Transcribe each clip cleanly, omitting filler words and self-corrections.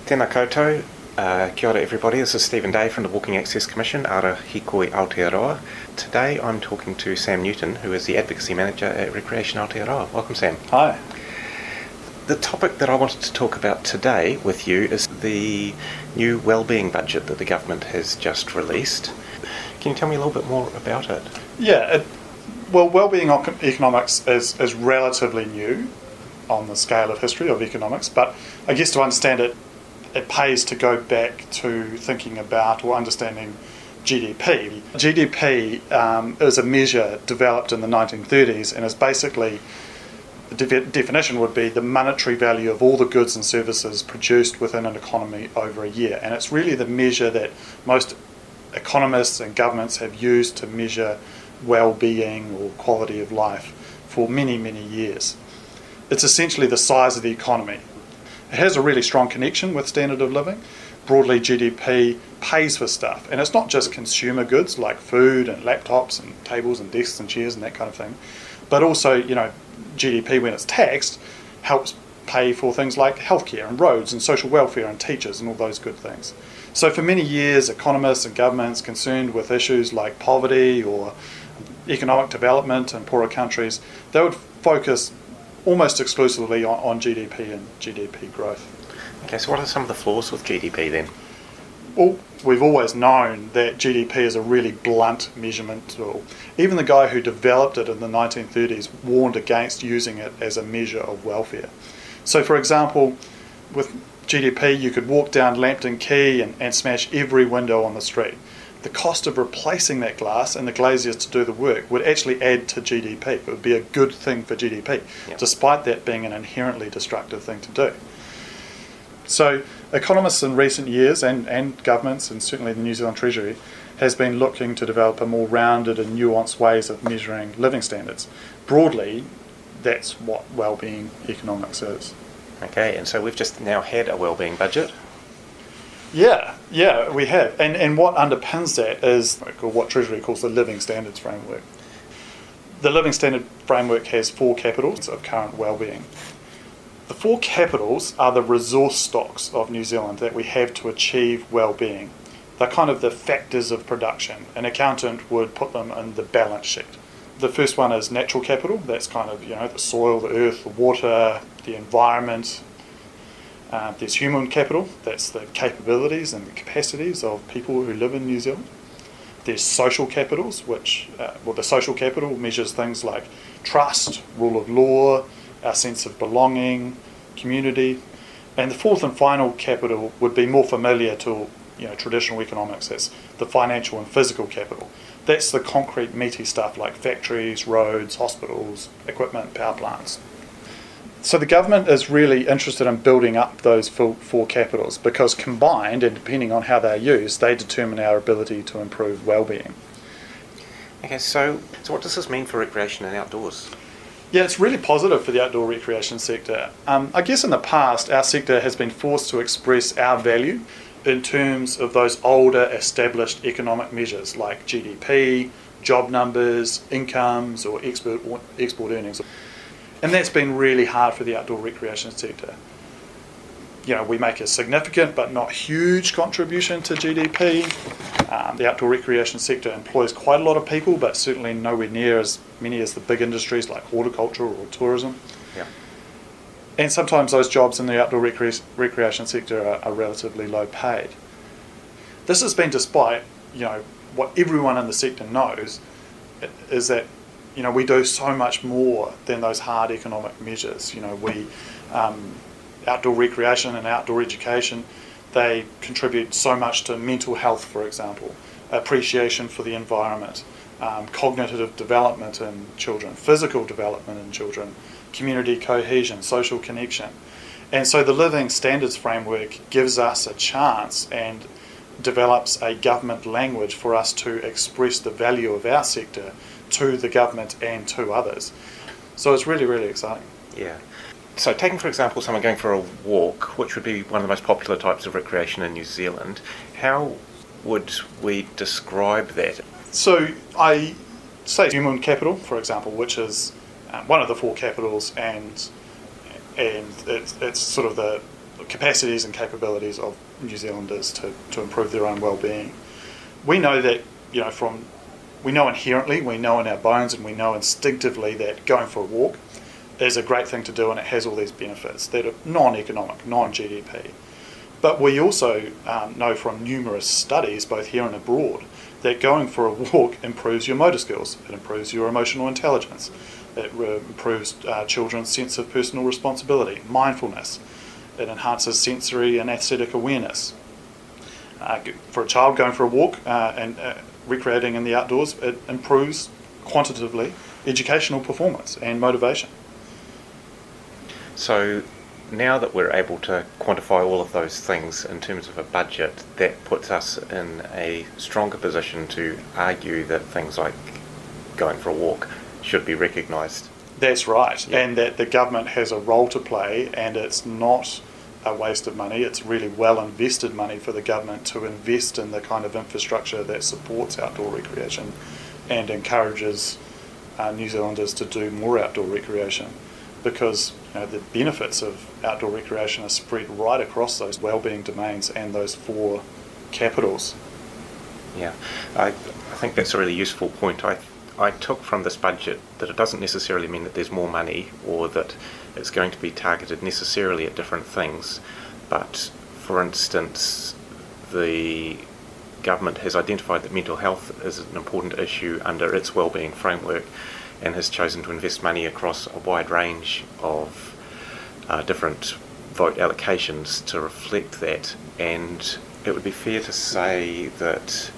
Tēnā koutou, kia ora everybody, this is Stephen Day from the Walking Access Commission, Ara Hikoi Aotearoa. Today I'm talking to Sam Newton, who is the Advocacy Manager at Recreation Aotearoa. Welcome, Sam. Hi. The topic that I wanted to talk about today with you is the new wellbeing budget that the government has just released. Can you tell me a little bit more about it? Yeah, wellbeing economics is relatively new on the scale of history of economics, but I guess to understand it, it pays to go back to thinking about or understanding GDP. GDP is a measure developed in the 1930s and is basically, the definition would be the monetary value of all the goods and services produced within an economy over a year. And it's really the measure that most economists and governments have used to measure well-being or quality of life for many, many years. It's essentially the size of the economy. It has a really strong connection with standard of living. Broadly, GDP pays for stuff. And it's not just consumer goods like food and laptops and tables and desks and chairs and that kind of thing. But also, GDP, when it's taxed, helps pay for things like healthcare and roads and social welfare and teachers and all those good things. So for many years, economists and governments concerned with issues like poverty or economic development in poorer countries, they would focus almost exclusively on GDP and GDP growth. Okay, so what are some of the flaws with GDP then? Well, we've always known that GDP is a really blunt measurement tool. Even the guy who developed it in the 1930s warned against using it as a measure of welfare. So, for example, with GDP, you could walk down Lambton Quay and smash every window on the street. The cost of replacing that glass and the glaziers to do the work would actually add to GDP. It would be a good thing for GDP, despite that being an inherently destructive thing to do. So economists in recent years and governments, and certainly the New Zealand Treasury, has been looking to develop a more rounded and nuanced ways of measuring living standards. Broadly, that's what wellbeing economics is. Okay, and so we've just now had a wellbeing budget. Yeah, we have. And what underpins that is what Treasury calls the Living Standards Framework. The Living Standard Framework has 4 capitals of current wellbeing. The 4 capitals are the resource stocks of New Zealand that we have to achieve well-being. They're kind of the factors of production. An accountant would put them in the balance sheet. The first one is natural capital. That's kind of, the soil, the earth, the water, the environment. There's human capital. That's the capabilities and the capacities of people who live in New Zealand. There's social capitals, the social capital measures things like trust, rule of law, our sense of belonging, community. And the fourth and final capital would be more familiar to traditional economics. That's the financial and physical capital. That's the concrete, meaty stuff like factories, roads, hospitals, equipment, power plants. So the government is really interested in building up those 4 capitals because combined, and depending on how they're used, they determine our ability to improve well-being. Okay, so what does this mean for recreation and outdoors? Yeah, it's really positive for the outdoor recreation sector. I guess in the past, our sector has been forced to express our value in terms of those older established economic measures like GDP, job numbers, incomes, or export earnings. And that's been really hard for the outdoor recreation sector. We make a significant but not huge contribution to GDP. The outdoor recreation sector employs quite a lot of people, but certainly nowhere near as many as the big industries like horticulture or tourism. Yeah. And sometimes those jobs in the outdoor recreation sector are relatively low paid. This has been despite, what everyone in the sector knows is that, we do so much more than those hard economic measures. Outdoor recreation and outdoor education, they contribute so much to mental health, for example, appreciation for the environment, cognitive development in children, physical development in children, community cohesion, social connection. And so the Living Standards Framework gives us a chance and develops a government language for us to express the value of our sector to the government and to others. So it's really, really exciting. Yeah. So taking, for example, someone going for a walk, which would be one of the most popular types of recreation in New Zealand, how would we describe that? So I say human capital, for example, which is one of the 4 capitals, and it's sort of the capacities and capabilities of New Zealanders to improve their own well-being. We know that, we know inherently, we know in our bones, and we know instinctively that going for a walk is a great thing to do, and it has all these benefits that are non-economic, non-GDP. But we also know from numerous studies, both here and abroad, that going for a walk improves your motor skills, it improves your emotional intelligence, it improves children's sense of personal responsibility, mindfulness, it enhances sensory and aesthetic awareness. For a child, going for a walk and recreating in the outdoors, it improves quantitatively educational performance and motivation. So now that we're able to quantify all of those things in terms of a budget, that puts us in a stronger position to argue that things like going for a walk should be recognised. That's right, Yeah. and that the government has a role to play, and it's not a waste of money. It's really well invested money for the government to invest in the kind of infrastructure that supports outdoor recreation and encourages New Zealanders to do more outdoor recreation, because the benefits of outdoor recreation are spread right across those wellbeing domains and those 4 capitals. Yeah, I think that's a really useful point. I took from this budget that it doesn't necessarily mean that there's more money or that it's going to be targeted necessarily at different things, but for instance, the government has identified that mental health is an important issue under its wellbeing framework and has chosen to invest money across a wide range of different vote allocations to reflect that. And it would be fair to say that,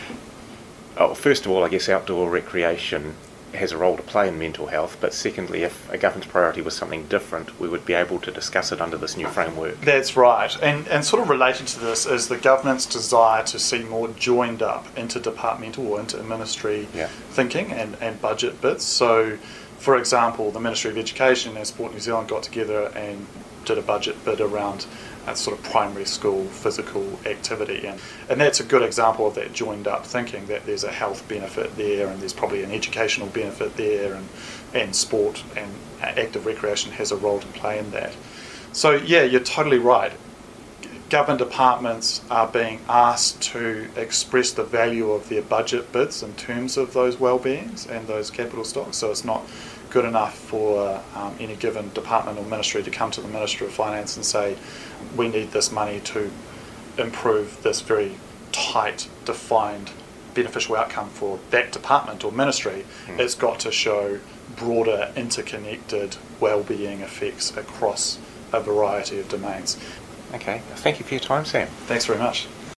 first of all, I guess outdoor recreation has a role to play in mental health, but secondly, if a government's priority was something different, we would be able to discuss it under this new framework. That's right, and sort of related to this is the government's desire to see more joined up interdepartmental or inter-ministry thinking and budget bits. So, for example, the Ministry of Education and Sport New Zealand got together and did a budget bid around sort of primary school physical activity, and that's a good example of that joined up thinking, that there's a health benefit there and there's probably an educational benefit there, and sport and active recreation has a role to play in that. So yeah, you're totally right. Government departments are being asked to express the value of their budget bids in terms of those well-beings and those capital stocks, so it's not good enough for any given department or ministry to come to the Ministry of Finance and say, we need this money to improve this very tight, defined, beneficial outcome for that department or ministry. It's got to show broader, interconnected well-being effects across a variety of domains. Okay, thank you for your time, Sam. Thanks very much.